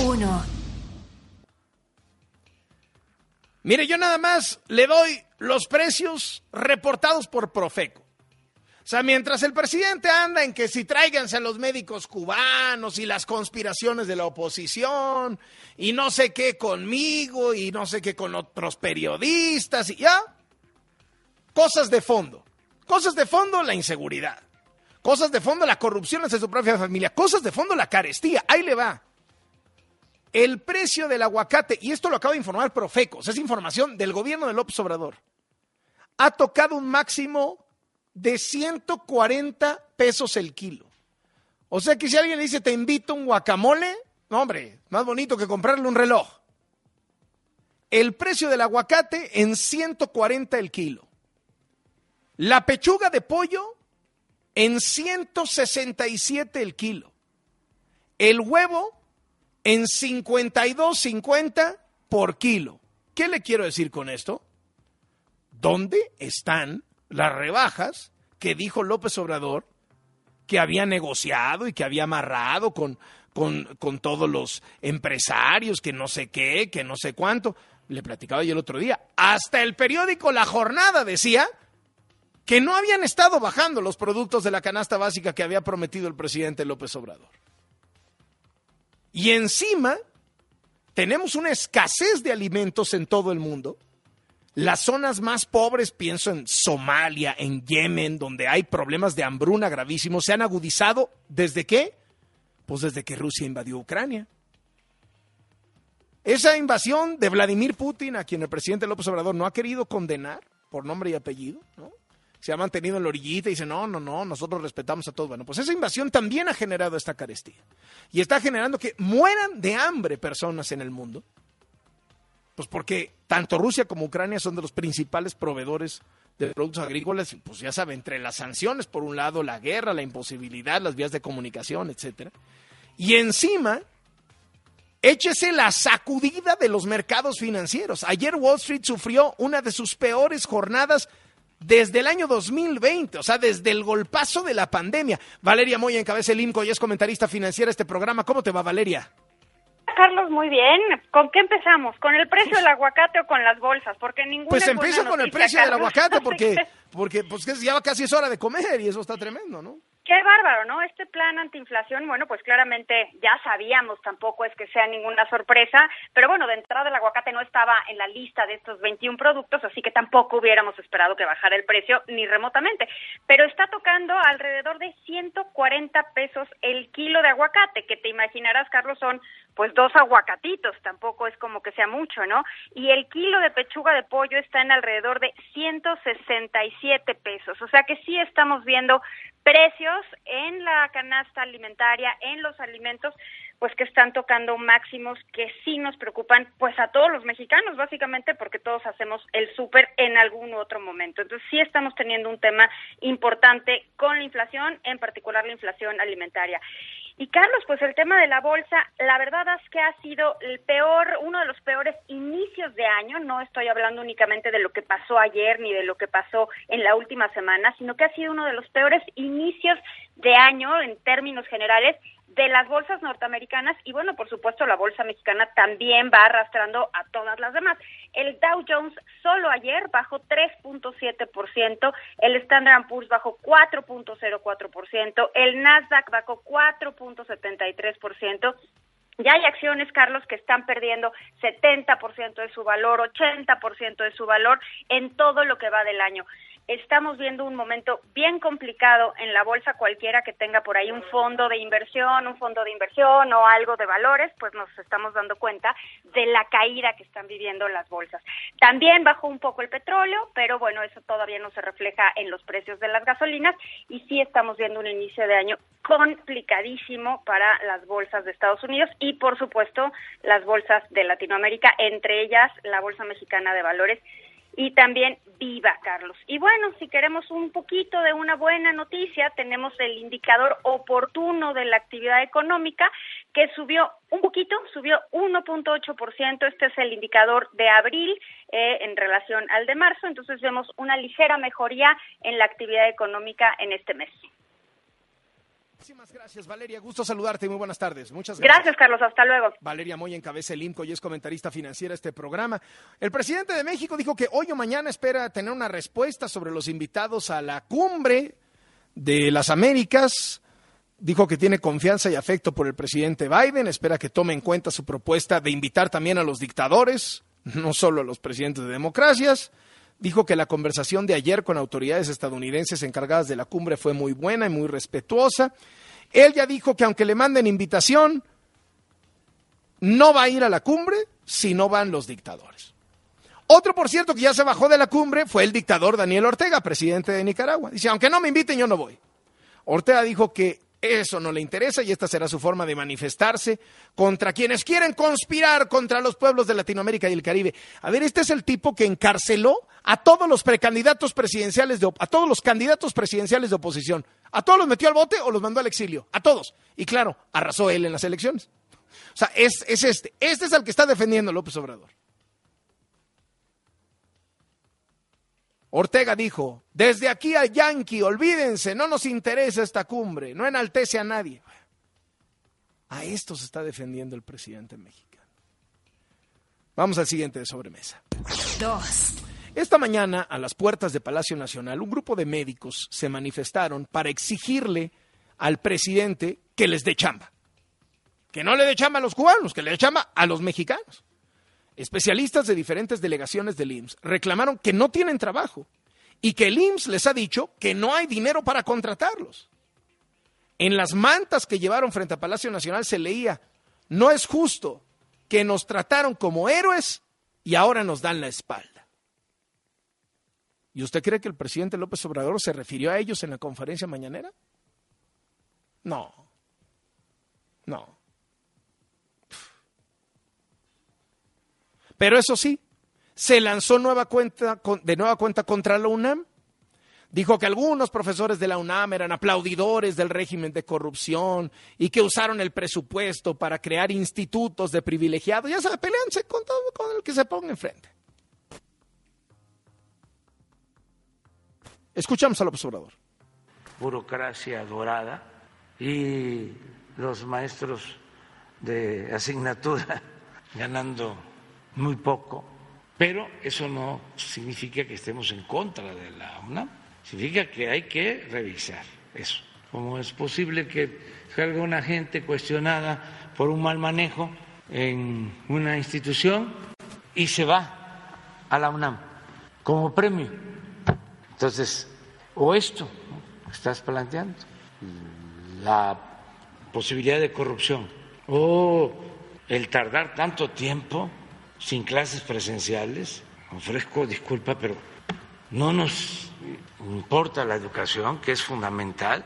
1. Mire, yo nada más le doy los precios reportados por Profeco. O sea, mientras el presidente anda en que si tráiganse a los médicos cubanos y las conspiraciones de la oposición y no sé qué conmigo y no sé qué con otros periodistas y ya, cosas de fondo. Cosas de fondo, la inseguridad. Cosas de fondo, la corrupción entre su propia familia. Cosas de fondo, la carestía. Ahí le va. El precio del aguacate, y esto lo acaba de informar Profeco, es información del gobierno de López Obrador, ha tocado un máximo de 140 pesos el kilo. O sea que si alguien le dice, te invito a un guacamole, no hombre, más bonito que comprarle un reloj. El precio del aguacate en 140 el kilo. La pechuga de pollo en 167 el kilo. El huevo en 52.50 por kilo. ¿Qué le quiero decir con esto? ¿Dónde están las rebajas que dijo López Obrador que había negociado y que había amarrado con todos los empresarios, que no sé qué, que no sé cuánto? Le platicaba yo el otro día. Hasta el periódico La Jornada decía que no habían estado bajando los productos de la canasta básica que había prometido el presidente López Obrador. Y encima tenemos una escasez de alimentos en todo el mundo. Las zonas más pobres, pienso en Somalia, en Yemen, donde hay problemas de hambruna gravísimos, se han agudizado. ¿Desde qué? Pues desde que Rusia invadió Ucrania. Esa invasión de Vladimir Putin, a quien el presidente López Obrador no ha querido condenar por nombre y apellido, ¿no? Se ha mantenido en la orillita y dice, no, nosotros respetamos a todos. Bueno, pues esa invasión también ha generado esta carestía. Y está generando que mueran de hambre personas en el mundo. Pues porque tanto Rusia como Ucrania son de los principales proveedores de productos agrícolas. Pues ya saben, entre las sanciones, por un lado, la guerra, la imposibilidad, las vías de comunicación, etcétera. Y encima, échese la sacudida de los mercados financieros. Ayer Wall Street sufrió una de sus peores jornadas desde el año 2020, o sea, desde el golpazo de la pandemia. Valeria Moya encabeza el IMCO y es comentarista financiera de este programa. ¿Cómo te va, Valeria? Carlos, muy bien. ¿Con qué empezamos? ¿Con el precio del aguacate o con las bolsas? Porque ninguna pues es buena empiezo con noticia, el precio Carlos. del aguacate porque pues ya casi es hora de comer y eso está tremendo, ¿no? Qué bárbaro, ¿no? Este plan antiinflación, bueno, pues claramente ya sabíamos, tampoco es que sea ninguna sorpresa, pero bueno, de entrada el aguacate no estaba en la lista de estos 21 productos, así que tampoco hubiéramos esperado que bajara el precio ni remotamente, pero está tocando alrededor de 140 pesos el kilo de aguacate, que te imaginarás, Carlos, son pues 2 aguacatitos, tampoco es como que sea mucho, ¿no? Y el kilo de pechuga de pollo está en alrededor de 167 pesos, o sea que sí estamos viendo precios en la canasta alimentaria, en los alimentos, pues que están tocando máximos que sí nos preocupan, pues a todos los mexicanos, básicamente, porque todos hacemos el súper en algún otro momento. Entonces sí estamos teniendo un tema importante con la inflación, en particular la inflación alimentaria. Y Carlos, pues el tema de la bolsa, la verdad es que ha sido uno de los peores inicios de año. No estoy hablando únicamente de lo que pasó ayer ni de lo que pasó en la última semana, sino que ha sido uno de los peores inicios de año en términos generales de las bolsas norteamericanas y bueno, por supuesto la bolsa mexicana también va arrastrando a todas las demás. El Dow Jones solo ayer bajó 3.7%, el Standard & Poor's bajó 4.04%, el Nasdaq bajó 4.73%. Ya hay acciones, Carlos, que están perdiendo 70% de su valor, 80% de su valor en todo lo que va del año. Estamos viendo un momento bien complicado en la bolsa. Cualquiera que tenga por ahí un fondo de inversión o algo de valores, pues nos estamos dando cuenta de la caída que están viviendo las bolsas. También bajó un poco el petróleo, pero bueno, eso todavía no se refleja en los precios de las gasolinas y sí estamos viendo un inicio de año complicadísimo para las bolsas de Estados Unidos y por supuesto las bolsas de Latinoamérica, entre ellas la Bolsa Mexicana de Valores y también Viva, Carlos. Y bueno, si queremos un poquito de una buena noticia, tenemos el indicador oportuno de la actividad económica que subió un poquito, subió 1.8%, este es el indicador de abril en relación al de marzo, entonces vemos una ligera mejoría en la actividad económica en este mes. Muchísimas gracias, Valeria. Gusto saludarte y muy buenas tardes. Muchas gracias. Gracias, Carlos. Hasta luego. Valeria Moya encabeza el IMCO y es comentarista financiera de este programa. El presidente de México dijo que hoy o mañana espera tener una respuesta sobre los invitados a la cumbre de las Américas. Dijo que tiene confianza y afecto por el presidente Biden. Espera que tome en cuenta su propuesta de invitar también a los dictadores, no solo a los presidentes de democracias. Dijo que la conversación de ayer con autoridades estadounidenses encargadas de la cumbre fue muy buena y muy respetuosa. Él ya dijo que aunque le manden invitación, no va a ir a la cumbre si no van los dictadores. Otro, por cierto, que ya se bajó de la cumbre fue el dictador Daniel Ortega, presidente de Nicaragua. Dice, aunque no me inviten, yo no voy. Ortega dijo que eso no le interesa y esta será su forma de manifestarse contra quienes quieren conspirar contra los pueblos de Latinoamérica y el Caribe. A ver, este es el tipo que encarceló a todos los precandidatos presidenciales, a todos los candidatos presidenciales de oposición. A todos los metió al bote o los mandó al exilio. A todos. Y claro, arrasó él en las elecciones. O sea, es este. Este es el que está defendiendo López Obrador. Ortega dijo, desde aquí a Yankee, olvídense, no nos interesa esta cumbre, no enaltece a nadie. A esto se está defendiendo el presidente mexicano. Vamos al siguiente de sobremesa. 2. Esta mañana, a las puertas de Palacio Nacional, un grupo de médicos se manifestaron para exigirle al presidente que les dé chamba. Que no le dé chamba a los cubanos, que le dé chamba a los mexicanos. Especialistas de diferentes delegaciones del IMSS reclamaron que no tienen trabajo y que el IMSS les ha dicho que no hay dinero para contratarlos. En las mantas que llevaron frente a Palacio Nacional se leía, no es justo que nos trataron como héroes y ahora nos dan la espalda. ¿Y usted cree que el presidente López Obrador se refirió a ellos en la conferencia mañanera? No. Pero eso sí, se lanzó de nueva cuenta contra la UNAM. Dijo que algunos profesores de la UNAM eran aplaudidores del régimen de corrupción y que usaron el presupuesto para crear institutos de privilegiados. Ya sabe, peleándose con todo, con el que se ponga enfrente. Escuchamos a López Obrador. Burocracia dorada y los maestros de asignatura ganando muy poco, pero eso no significa que estemos en contra de la UNAM, significa que hay que revisar eso. ¿Cómo es posible que salga una gente cuestionada por un mal manejo en una institución y se va a la UNAM como premio? Entonces, o esto que estás planteando, la posibilidad de corrupción, o el tardar tanto tiempo sin clases presenciales. Ofrezco disculpa, pero no nos importa la educación, que es fundamental.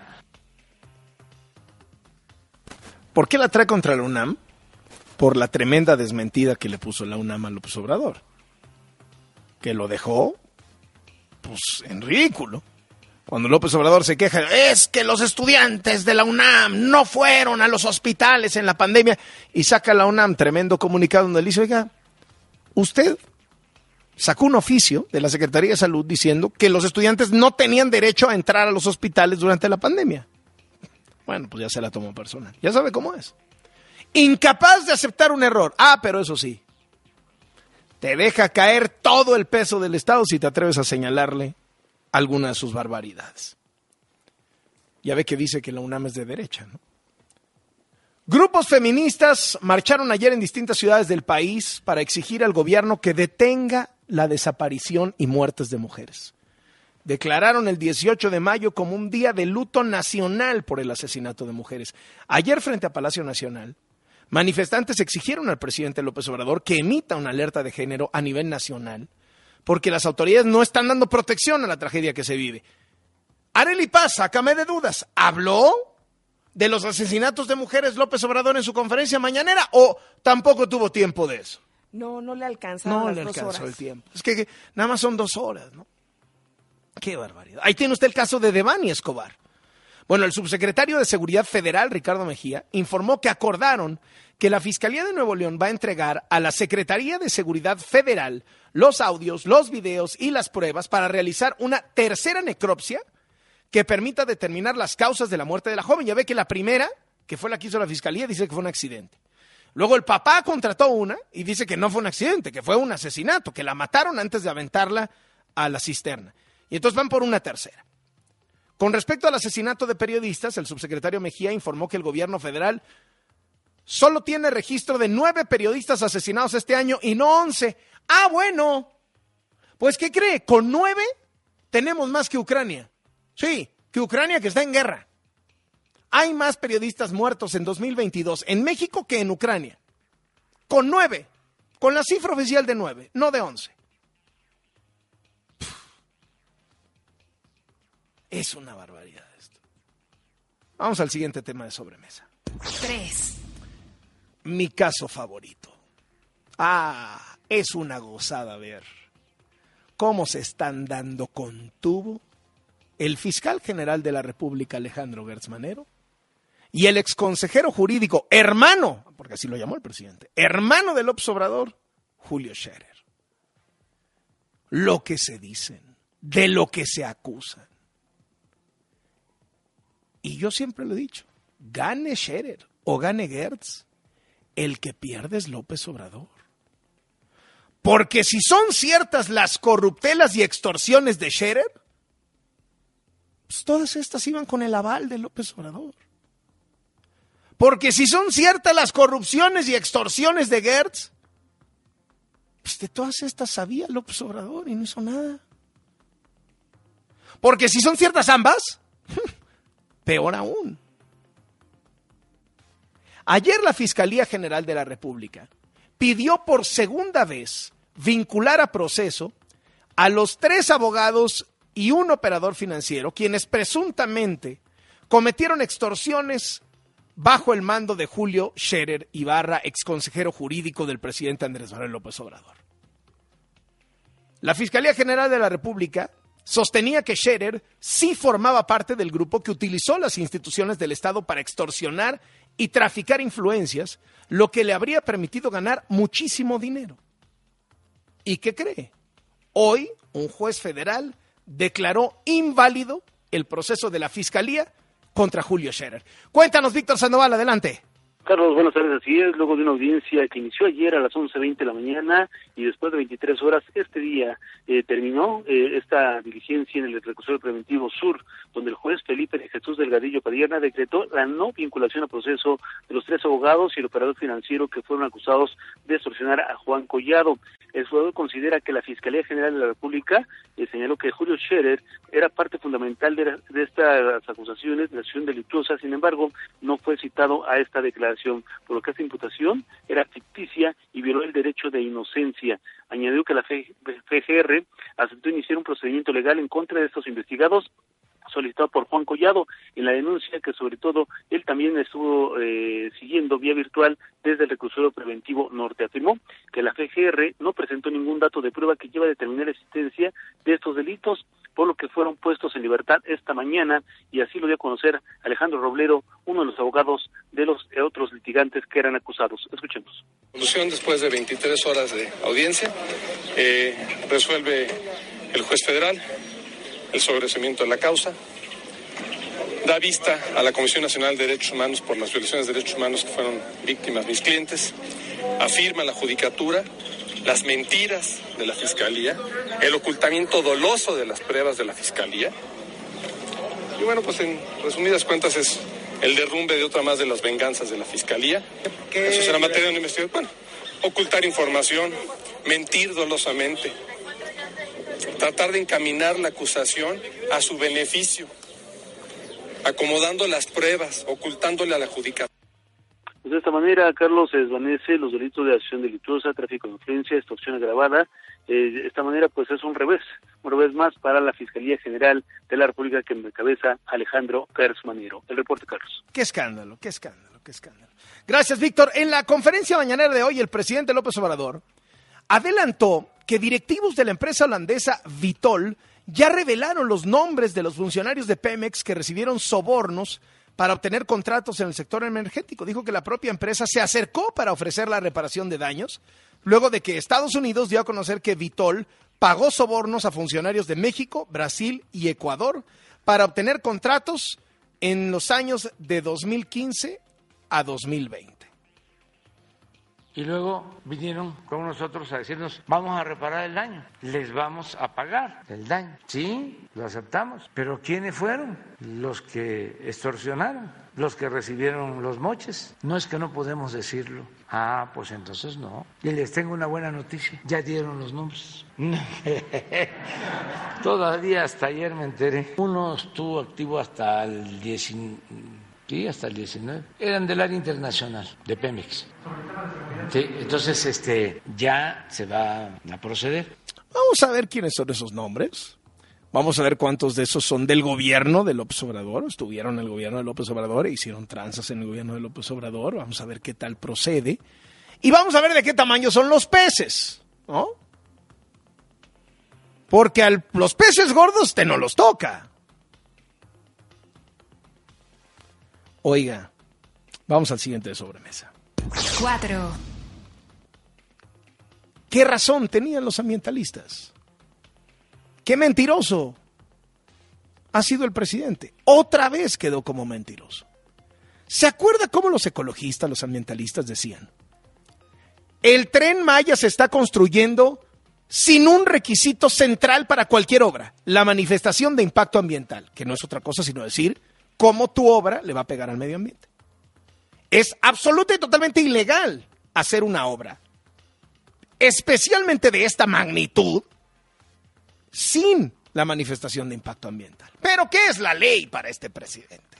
¿Por qué la trae contra la UNAM? Por la tremenda desmentida que le puso la UNAM a López Obrador, que lo dejó pues en ridículo. Cuando López Obrador se queja, es que los estudiantes de la UNAM no fueron a los hospitales en la pandemia, y saca la UNAM tremendo comunicado donde le dice, oiga, usted sacó un oficio de la Secretaría de Salud diciendo que los estudiantes no tenían derecho a entrar a los hospitales durante la pandemia. Bueno, pues ya se la tomó personal. Ya sabe cómo es. Incapaz de aceptar un error. Ah, pero eso sí, te deja caer todo el peso del Estado si te atreves a señalarle alguna de sus barbaridades. Ya ve que dice que la UNAM es de derecha, ¿no? Grupos feministas marcharon ayer en distintas ciudades del país para exigir al gobierno que detenga la desaparición y muertes de mujeres. Declararon el 18 de mayo como un día de luto nacional por el asesinato de mujeres. Ayer, frente a Palacio Nacional, manifestantes exigieron al presidente López Obrador que emita una alerta de género a nivel nacional, porque las autoridades no están dando protección a la tragedia que se vive. Arely Paz, sácame de dudas, ¿habló de los asesinatos de mujeres López Obrador en su conferencia mañanera o tampoco tuvo tiempo de eso? No le alcanzaron No las le 2 alcanzó horas. el tiempo. Es que nada más son 2 horas, ¿no? Qué barbaridad. Ahí tiene usted el caso de Devani Escobar. Bueno, el subsecretario de Seguridad Federal, Ricardo Mejía, informó que acordaron que la Fiscalía de Nuevo León va a entregar a la Secretaría de Seguridad Federal los audios, los videos y las pruebas para realizar una tercera necropsia que permita determinar las causas de la muerte de la joven. Ya ve que la primera, que fue la que hizo la fiscalía, dice que fue un accidente. Luego el papá contrató una y dice que no fue un accidente, que fue un asesinato, que la mataron antes de aventarla a la cisterna. Y entonces van por una tercera. Con respecto al asesinato de periodistas, el subsecretario Mejía informó que el gobierno federal solo tiene registro de 9 periodistas asesinados este año y no 11. Ah, bueno, pues ¿qué cree? Con 9 tenemos más que Ucrania. Sí, que Ucrania, que está en guerra. Hay más periodistas muertos en 2022 en México que en Ucrania. Con 9, con la cifra oficial de 9, no de 11. Es una barbaridad esto. Vamos al siguiente tema de sobremesa. 3. Mi caso favorito. Es una gozada ver cómo se están dando con tubo el fiscal general de la República, Alejandro Gertz Manero, y el exconsejero jurídico, hermano, porque así lo llamó el presidente, hermano de López Obrador, Julio Scherer. Lo que se dicen, de lo que se acusan. Y yo siempre lo he dicho, gane Scherer o gane Gertz, el que pierde es López Obrador. Porque si son ciertas las corruptelas y extorsiones de Scherer, pues todas estas iban con el aval de López Obrador. Porque si son ciertas las corrupciones y extorsiones de Gertz, pues de todas estas sabía López Obrador y no hizo nada. Porque si son ciertas ambas, peor aún. Ayer la Fiscalía General de la República pidió por segunda vez vincular a proceso a los 3 abogados y un operador financiero, quienes presuntamente cometieron extorsiones bajo el mando de Julio Scherer Ibarra, exconsejero jurídico del presidente Andrés Manuel López Obrador. La Fiscalía General de la República sostenía que Scherer sí formaba parte del grupo que utilizó las instituciones del Estado para extorsionar y traficar influencias, lo que le habría permitido ganar muchísimo dinero. ¿Y qué cree? Hoy, un juez federal declaró inválido el proceso de la Fiscalía contra Julio Scherer. Cuéntanos, Víctor Sandoval, adelante. Carlos, buenas tardes. Así es, luego de una audiencia que inició ayer a las 11:20 de la mañana y después de 23 horas, este día terminó esta diligencia en el reclusorio preventivo sur, donde el juez Felipe de Jesús Delgadillo Padierna decretó la no vinculación a proceso de los 3 abogados y el operador financiero que fueron acusados de extorsionar a Juan Collado. El jugador considera que la Fiscalía General de la República señaló que Julio Scherer era parte fundamental de estas acusaciones de acción delictuosa, sin embargo, no fue citado a esta declaración, por lo que esta imputación era ficticia y violó el derecho de inocencia. Añadió que la FGR aceptó iniciar un procedimiento legal en contra de estos investigados, solicitado por Juan Collado, en la denuncia que sobre todo él también estuvo siguiendo vía virtual desde el reclusorio preventivo norte. Afirmó que la FGR no presentó ningún dato de prueba que lleva a determinar la existencia de estos delitos, por lo que fueron puestos en libertad esta mañana, y así lo dio a conocer Alejandro Roblero, uno de los abogados de los otros litigantes que eran acusados. Escuchemos. Después de 23 horas de audiencia, resuelve el juez federal el sobreseimiento de la causa, da vista a la Comisión Nacional de Derechos Humanos por las violaciones de derechos humanos que fueron víctimas mis clientes, afirma la judicatura las mentiras de la Fiscalía, el ocultamiento doloso de las pruebas de la Fiscalía, y bueno, pues en resumidas cuentas es el derrumbe de otra más de las venganzas de la Fiscalía. Eso será materia de una investigación. Bueno, ocultar información, mentir dolosamente, tratar de encaminar la acusación a su beneficio, acomodando las pruebas, ocultándole a la judicatura. Pues de esta manera, Carlos, se desvanece los delitos de acción delictuosa, tráfico de influencia, extorsión agravada. De esta manera, pues es un revés más para la Fiscalía General de la República que encabeza Alejandro Gertz Manero. El reporte, Carlos. Qué escándalo, qué escándalo, qué escándalo. Gracias, Víctor. En la conferencia mañanera de hoy, el presidente López Obrador adelantó que directivos de la empresa holandesa Vitol ya revelaron los nombres de los funcionarios de Pemex que recibieron sobornos para obtener contratos en el sector energético. Dijo que la propia empresa se acercó para ofrecer la reparación de daños, luego de que Estados Unidos dio a conocer que Vitol pagó sobornos a funcionarios de México, Brasil y Ecuador para obtener contratos en los años de 2015 a 2020. Y luego vinieron con nosotros a decirnos, vamos a reparar el daño, les vamos a pagar el daño. Sí, lo aceptamos. Pero ¿quiénes fueron? Los que extorsionaron, los que recibieron los moches. No es que no podemos decirlo. Ah, pues entonces no. Y les tengo una buena noticia, ya dieron los nombres. Todavía hasta ayer me enteré. Uno estuvo activo hasta el 19. Sí, hasta el 19. Eran del área internacional, de Pemex. Sí, entonces ya se va a proceder. Vamos a ver quiénes son esos nombres. Vamos a ver cuántos de esos son del gobierno de López Obrador. Estuvieron en el gobierno de López Obrador e hicieron tranzas en el gobierno de López Obrador. Vamos a ver qué tal procede. Y vamos a ver de qué tamaño son los peces, ¿no? Porque los peces gordos te no los toca. Oiga, vamos al siguiente de sobremesa. 4. ¿Qué razón tenían los ambientalistas? ¡Qué mentiroso ha sido el presidente! Otra vez quedó como mentiroso. ¿Se acuerda cómo los ecologistas, los ambientalistas decían? El Tren Maya se está construyendo sin un requisito central para cualquier obra, la manifestación de impacto ambiental, que no es otra cosa sino decir cómo tu obra le va a pegar al medio ambiente. Es absoluta y totalmente ilegal hacer una obra, especialmente de esta magnitud, sin la manifestación de impacto ambiental. ¿Pero qué es la ley para este presidente?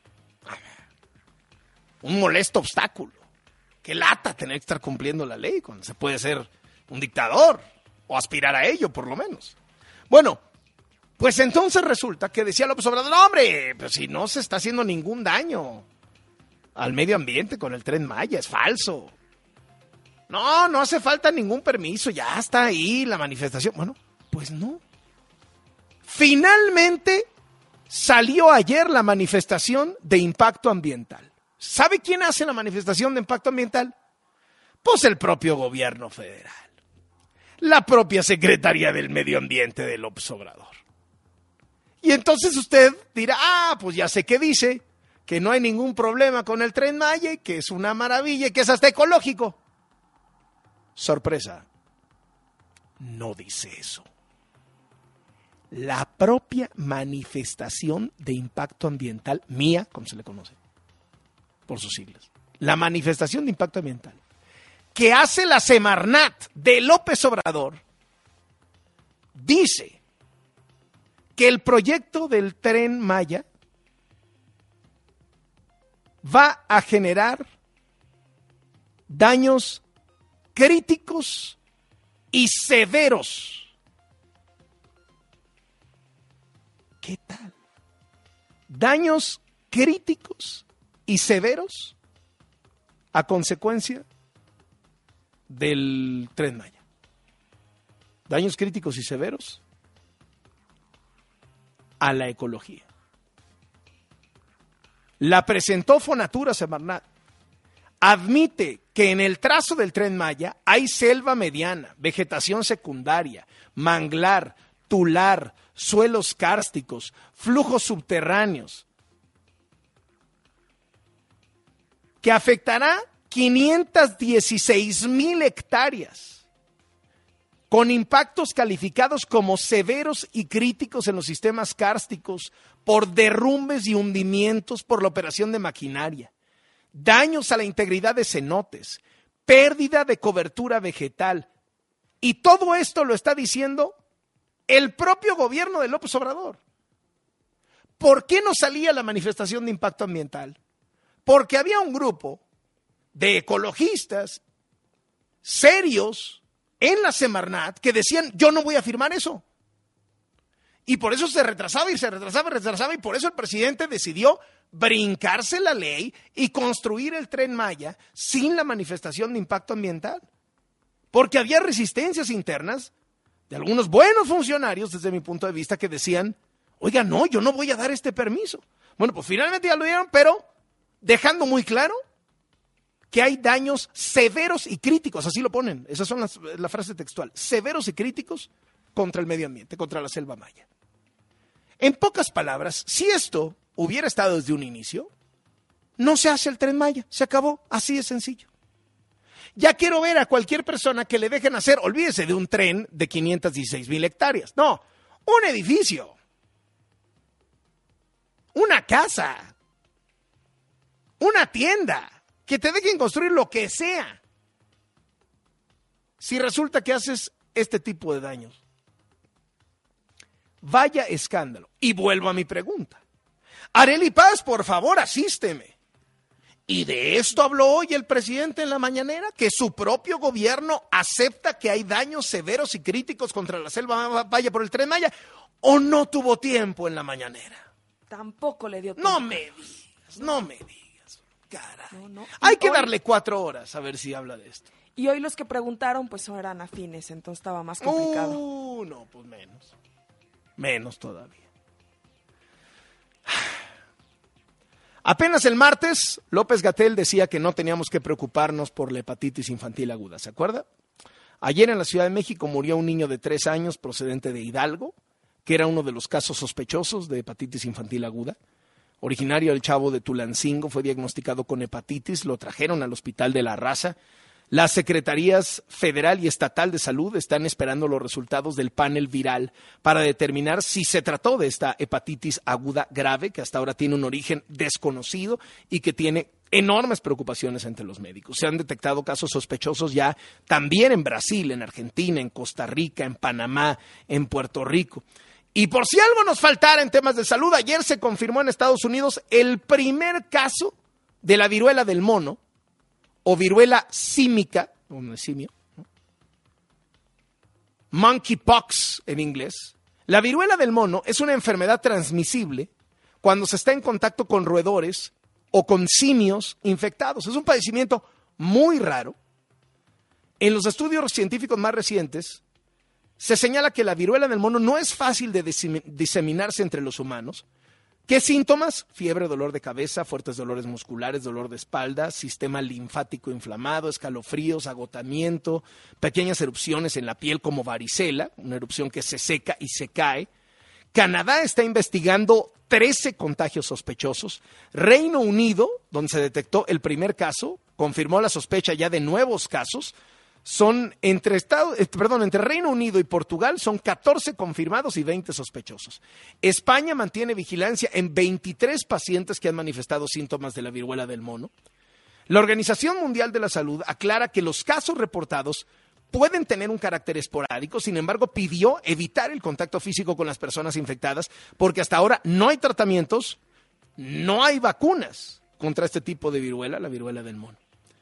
Un molesto obstáculo. Qué lata tener que estar cumpliendo la ley cuando se puede ser un dictador o aspirar a ello, por lo menos. Bueno, pues entonces resulta que decía López Obrador, no, hombre, pero si no se está haciendo ningún daño al medio ambiente con el Tren Maya, es falso. No hace falta ningún permiso, ya está ahí la manifestación. Bueno, pues no. Finalmente salió ayer la manifestación de impacto ambiental. ¿Sabe quién hace la manifestación de impacto ambiental? Pues el propio gobierno federal. La propia Secretaría del Medio Ambiente de López Obrador. Y entonces usted dirá, pues ya sé qué dice, que no hay ningún problema con el Tren Maya, y que es una maravilla y que es hasta ecológico. Sorpresa, no dice eso. La propia manifestación de impacto ambiental, MIA, como se le conoce, por sus siglas, la manifestación de impacto ambiental, que hace la Semarnat de López Obrador, dice que el proyecto del Tren Maya va a generar daños críticos y severos. ¿Qué tal? Daños críticos y severos a consecuencia del Tren Maya. Daños críticos y severos a la ecología. La presentó Fonatura Semarnat. Admite que en el trazo del Tren Maya hay selva mediana, vegetación secundaria, manglar, tular, suelos kársticos, flujos subterráneos, que afectará 516,000 hectáreas, con impactos calificados como severos y críticos en los sistemas kársticos por derrumbes y hundimientos por la operación de maquinaria, daños a la integridad de cenotes, pérdida de cobertura vegetal. Y todo esto lo está diciendo el propio gobierno de López Obrador. ¿Por qué no salía la manifestación de impacto ambiental? Porque había un grupo de ecologistas serios en la Semarnat que decían, yo no voy a firmar eso. Y por eso se retrasaba y por eso el presidente decidió brincarse la ley y construir el Tren Maya sin la manifestación de impacto ambiental. Porque había resistencias internas de algunos buenos funcionarios, desde mi punto de vista, que decían, oiga, no, yo no voy a dar este permiso. Bueno, pues finalmente ya lo dieron, pero dejando muy claro que hay daños severos y críticos, así lo ponen, esas son la frase textual, severos y críticos contra el medio ambiente, contra la selva maya. En pocas palabras, si esto hubiera estado desde un inicio, no se hace el Tren Maya, se acabó, así de sencillo. Ya quiero ver a cualquier persona que le dejen hacer, olvídese de un tren de 516,000 hectáreas, no, un edificio, una casa, una tienda, que te dejen construir lo que sea. Si resulta que haces este tipo de daños. Vaya escándalo. Y vuelvo a mi pregunta. Arely Paz, por favor, asísteme. Y de esto habló hoy el presidente en la mañanera, que su propio gobierno acepta que hay daños severos y críticos contra la selva maya por el Tren Maya, o no tuvo tiempo en la mañanera. Tampoco le dio tiempo. No me digas, caray. No. Hay que darle 4 horas a ver si habla de esto. Y hoy los que preguntaron pues eran afines, entonces estaba más complicado. No, pues menos todavía. Apenas el martes, López-Gatell decía que no teníamos que preocuparnos por la hepatitis infantil aguda, ¿se acuerda? Ayer en la Ciudad de México murió un niño de 3 años procedente de Hidalgo, que era uno de los casos sospechosos de hepatitis infantil aguda. Originario del Chavo de Tulancingo, fue diagnosticado con hepatitis, lo trajeron al Hospital de la Raza. Las secretarías federal y estatal de salud están esperando los resultados del panel viral para determinar si se trató de esta hepatitis aguda grave, que hasta ahora tiene un origen desconocido y que tiene enormes preocupaciones entre los médicos. Se han detectado casos sospechosos ya también en Brasil, en Argentina, en Costa Rica, en Panamá, en Puerto Rico. Y por si algo nos faltara en temas de salud, ayer se confirmó en Estados Unidos el primer caso de la viruela del mono, o viruela símica, un simio, ¿no? Monkeypox en inglés. La viruela del mono es una enfermedad transmisible cuando se está en contacto con roedores o con simios infectados. Es un padecimiento muy raro. En los estudios científicos más recientes, se señala que la viruela del mono no es fácil de diseminarse entre los humanos. ¿Qué síntomas? Fiebre, dolor de cabeza, fuertes dolores musculares, dolor de espalda, sistema linfático inflamado, escalofríos, agotamiento, pequeñas erupciones en la piel como varicela, una erupción que se seca y se cae. Canadá está investigando 13 contagios sospechosos. Reino Unido, donde se detectó el primer caso, confirmó la sospecha ya de nuevos casos. Son entre Reino Unido y Portugal son 14 confirmados y 20 sospechosos. España mantiene vigilancia en 23 pacientes que han manifestado síntomas de la viruela del mono. La Organización Mundial de la Salud aclara que los casos reportados pueden tener un carácter esporádico, sin embargo pidió evitar el contacto físico con las personas infectadas porque hasta ahora no hay tratamientos, no hay vacunas contra este tipo de viruela, la viruela del mono.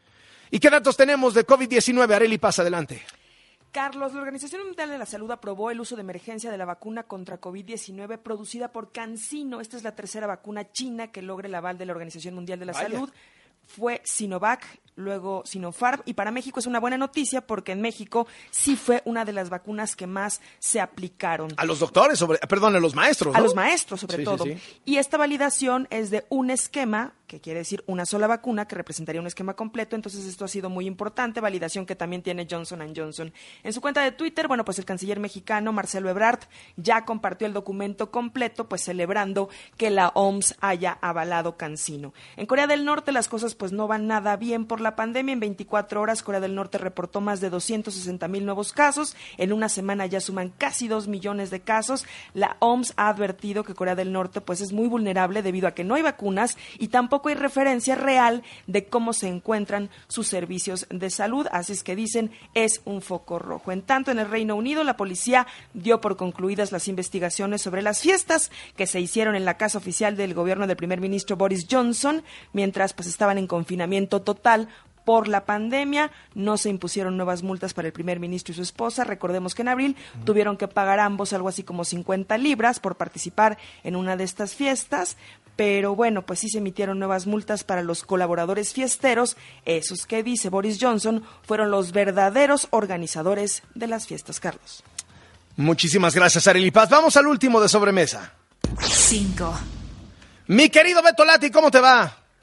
¿Y qué datos tenemos de COVID-19? Arely Paz, adelante. Carlos, la Organización Mundial de la Salud aprobó el uso de emergencia de la vacuna contra COVID-19 producida por CanSino. Esta es la tercera vacuna china que logra el aval de la Organización Mundial de la Salud. Fue Sinovac, luego Sinopharm, y para México es una buena noticia porque en México sí fue una de las vacunas que más se aplicaron. A los doctores, a los maestros, ¿no? A los maestros, sobre todo. Sí. Y esta validación es de un esquema, que quiere decir una sola vacuna, que representaría un esquema completo, entonces esto ha sido muy importante, validación que también tiene Johnson & Johnson. En su cuenta de Twitter, pues el canciller mexicano Marcelo Ebrard ya compartió el documento completo, pues celebrando que la OMS haya avalado CanSino. En Corea del Norte las cosas pues no van nada bien por la pandemia. En 24 horas Corea del Norte reportó más de 260,000 nuevos casos. En una semana ya suman casi 2 millones de casos. La OMS ha advertido que Corea del Norte pues es muy vulnerable debido a que no hay vacunas y tampoco hay referencia real de cómo se encuentran sus servicios de salud. Así es que dicen es un foco rojo. En tanto, en el Reino Unido la policía dio por concluidas las investigaciones sobre las fiestas que se hicieron en la casa oficial del gobierno del primer ministro Boris Johnson mientras pues estaban en confinamiento total por la pandemia. No se impusieron nuevas multas para el primer ministro y su esposa. Recordemos que en abril tuvieron que pagar ambos algo así como 50 libras por participar en una de estas fiestas. Pero bueno, pues sí se emitieron nuevas multas para los colaboradores fiesteros, esos que, dice Boris Johnson, fueron los verdaderos organizadores de las fiestas, Carlos. Muchísimas gracias, Arely Paz. Vamos al último de sobremesa. 5. Mi querido Beto Lati, ¿cómo te va?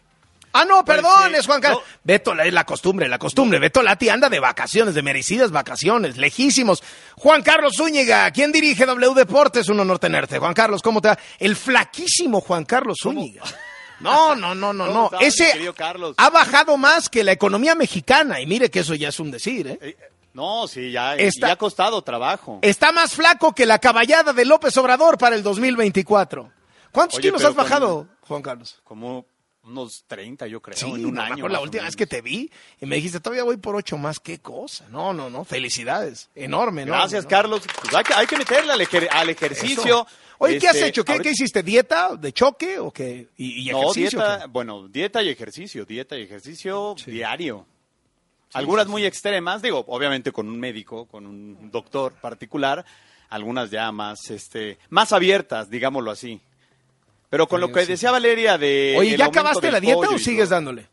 Ah, no, Pues, perdón, sí, es Juan Carlos. no. Beto, es la costumbre. Beto Lati anda de vacaciones, de merecidas vacaciones, lejísimos. Juan Carlos Zúñiga, ¿quién dirige W Deportes? Un honor tenerte. Juan Carlos, ¿cómo te va? El flaquísimo Juan Carlos Zúñiga. No. ¿Cómo estás, Ese mi querido Carlos? ha bajado más que la economía mexicana. Y mire que eso ya es un decir, ¿eh? No, sí, ya Está- ha costado trabajo. Está más flaco que la caballada de López Obrador para el 2024. ¿Cuántos Oye, kilos pero has bajado, Juan Carlos? Como unos 30, yo creo, Sí, en un no, me año. acuerdo la más o última menos. vez que te vi y me dijiste, todavía voy por 8 más, qué cosa. No, felicidades, enorme, ¿no? Gracias, Carlos. Pues hay que meterle al ejercicio. Oye, ¿qué has hecho? ¿Qué ahorita- hiciste? ¿Dieta de choque o qué? ¿Y No, ejercicio? o dieta, qué? bueno, dieta y ejercicio diario. Algunas muy extremas, digo, obviamente con un médico, con un doctor particular, algunas ya más abiertas, digámoslo así. Pero con lo que decía Valeria de... Oye, el ¿ya aumento acabaste del la dieta pollo o y sigues todo. dándole?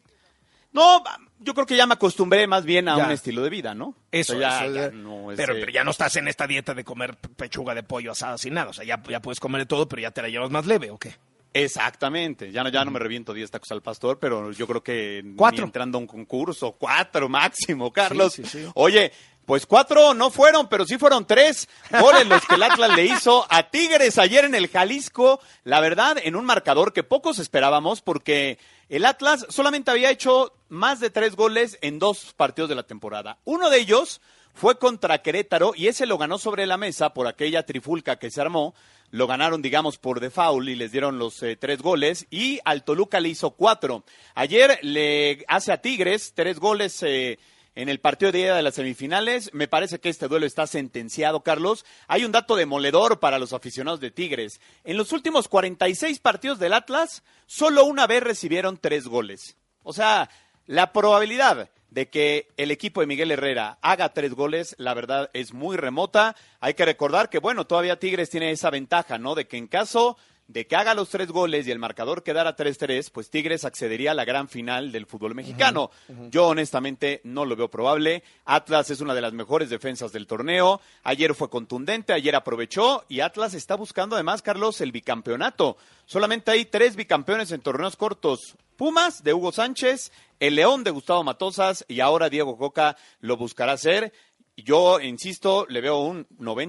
No, yo creo que ya me acostumbré más bien a Ya. un estilo de vida, ¿no? Eso, O sea, eso, ya no es pero de- ya no estás en esta dieta de comer pechuga de pollo asada sin nada. O sea, ya puedes comer de todo, pero ya te la llevas más leve, ¿o qué? Exactamente, ya no me reviento 10 tacos al pastor, pero yo creo que ni 4. entrando a un concurso, 4 máximo, Carlos. Sí. Oye, pues 4 no fueron, pero sí fueron 3 goles los que el Atlas le hizo a Tigres ayer en el Jalisco, la verdad, en un marcador que pocos esperábamos porque el Atlas solamente había hecho más de 3 goles en 2 partidos de la temporada. Uno de ellos fue contra Querétaro y ese lo ganó sobre la mesa por aquella trifulca que se armó. Lo ganaron, digamos, por default y les dieron los 3 goles. Y al Toluca le hizo 4. Ayer le hace a Tigres 3 goles en el partido de ida de las semifinales. Me parece que este duelo está sentenciado, Carlos. Hay un dato demoledor para los aficionados de Tigres. En los últimos 46 partidos del Atlas, solo una vez recibieron 3 goles. O sea, la probabilidad de que el equipo de Miguel Herrera haga 3 goles, la verdad es muy remota. Hay que recordar que, bueno, todavía Tigres tiene esa ventaja, ¿no? De que en caso de que haga los 3 goles y el marcador quedara 3-3, pues Tigres accedería a la gran final del fútbol mexicano. Yo honestamente no lo veo probable. Atlas es una de las mejores defensas del torneo. Ayer fue contundente, ayer aprovechó y Atlas está buscando además, Carlos, el bicampeonato. Solamente hay 3 bicampeones en torneos cortos. Pumas de Hugo Sánchez, el León de Gustavo Matosas y ahora Diego Coca lo buscará hacer. Yo, insisto, le veo un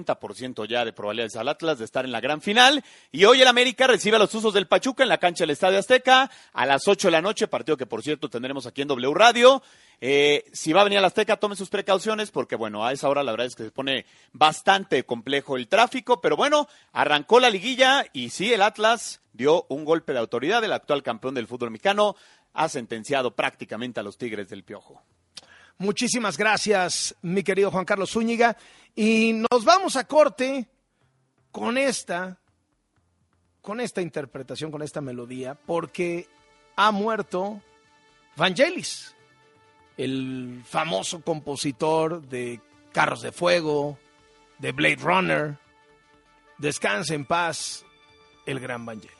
90% ya de probabilidades al Atlas de estar en la gran final. Y hoy el América recibe a los Tuzos del Pachuca en la cancha del Estadio Azteca a las 8 de la noche, partido que, por cierto, tendremos aquí en W Radio. Si va a venir al Azteca, tome sus precauciones porque, bueno, a esa hora la verdad es que se pone bastante complejo el tráfico. Pero bueno, arrancó la liguilla y sí, el Atlas dio un golpe de autoridad. El actual campeón del fútbol mexicano ha sentenciado prácticamente a los Tigres del Piojo. Muchísimas gracias, mi querido Juan Carlos Zúñiga. Y nos vamos a corte con esta interpretación, con esta melodía, porque ha muerto Vangelis, el famoso compositor de Carros de Fuego, de Blade Runner. Descanse en paz, el gran Vangelis.